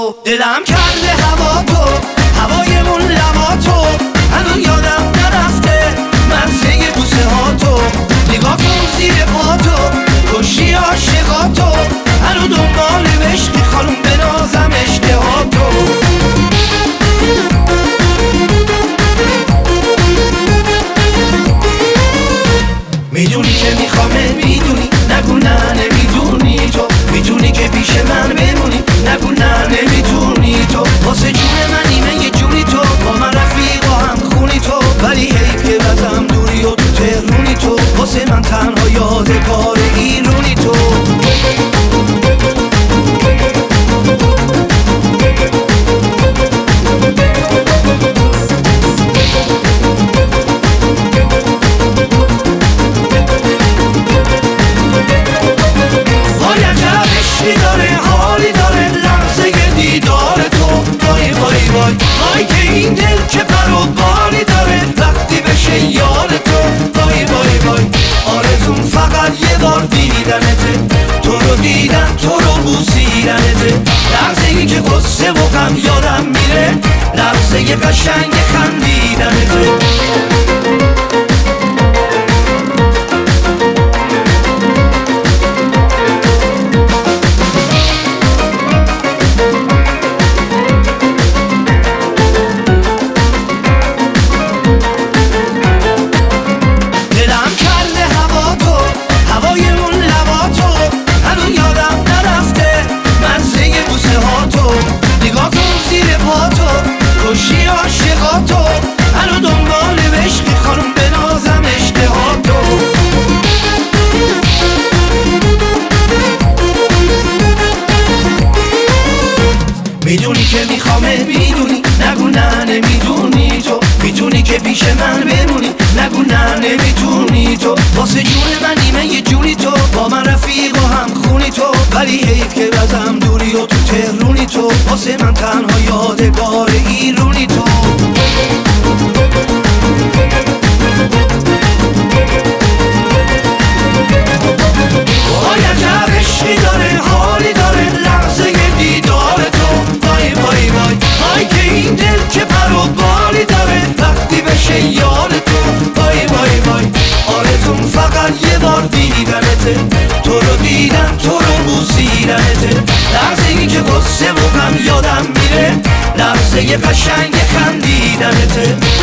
تو، دلم کرده هوا تو، هوایمون لبا تو، هنو یادم نرفته مرزه بوسه ها تو، نگاه کن زیر پا تو، کشی عاشقا تو، هنو دنبال عشقی خانوم بنازم اشتها تو. میدونی که میخوامه، میدونی، نگو نه نمیدونی تو، میدونی که پیش من بمونی، نگو نه نمیتونی تو، واسه جون من نیمه یه جونی تو، با من رفیق و هم خونی تو، ولی حیف که بزم دوری و تو تهرونی تو، واسه من تنها یادگار ایرونی تو. وای که این دل چه پر و بالی داره وقتی بشه یار تو، وای وای وای آرزون فقط یه بار دیدنته، تو رو دیدم تو رو بوسیدنته، لحظه ای که غصه و غم یادم میره، لحظه قشنگ خندیدنته. کشی عاشقا تو، هنو دنبال عشقی خانوم بنازم اشتها تو. میدونی که میخوامه، میدونی، نگو نه نمیدونی تو، میدونی که پیش من بمونی، نگو نه نمیتونی تو، واسه جون من نیمه یه جونی تو، با من رفیق و هم خونی تو، ولی حیف که بزم دوری و تو تهرونی تو، واسه من تنها یادگار ایرونی تو. وای عجب عشقی داره، حالی داره لحظه دیدار تو، وای وای وای وای که این دل چه پر و بالی داره وقتی بشه یار تو، وای وای وای آرزون فقط یه بار دیدنته، تو رو دیدم تو رو بوسیدنته، لحظه ای که غصه و غم یادم میره، لحظه قشنگ خندیدنته.